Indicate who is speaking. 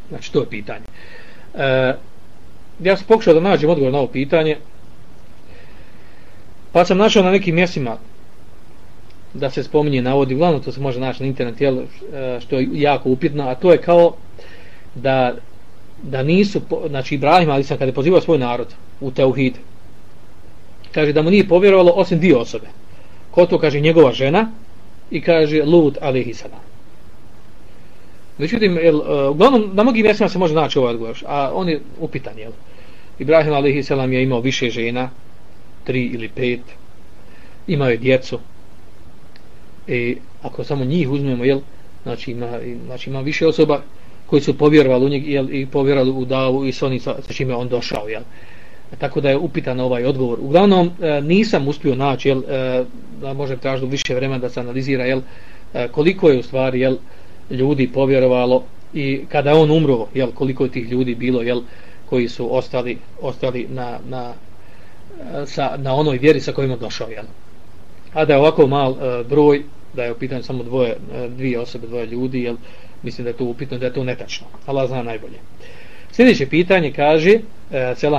Speaker 1: Znači, to je pitanje. Ja sam pokušao da nađem odgovor na ovo pitanje, pa sam našao na nekim mjestima da se spominje, navodi, uglavnom to se može naći na internetu, jel, što je jako upitno, a to je kao da nisu, znači Ibrahim alejhi selam kada je pozivao svoj narod u teuhid, kaže da mu nije povjerovalo osim dvije osobe. Ko to? Kaže njegova žena i kaže Lut alejhi selam. Međutim, uglavnom na mnogim mjestima se može naći ovaj odgovor, a on je upitan, jel? Ibrahim alejhi selam je imao više žena, 3 ili 5, imao je djecu, i ako samo njih uzmemo, jel, znači ima više osoba koji su povjerovali u njeg, jel, i povjerovali u davu i s onim sa čime on došao, jel. Tako da je upitan ovaj odgovor. Uglavnom nisam uspio naći, jel, da možem tražiti više vremena da se analizira, jel, koliko je u stvari, jel, ljudi povjerovalo i kada on umro, jel, koliko je tih ljudi bilo, jel, koji su ostali na onoj vjeri sa kojima došao, jel. A da je ovako mal broj, da je u pitanju samo dvije osobe, dvoje ljudi, jel, mislim da je to upitno, da je to netačno. Allah zna najbolje. Sljedeće pitanje kaže, selam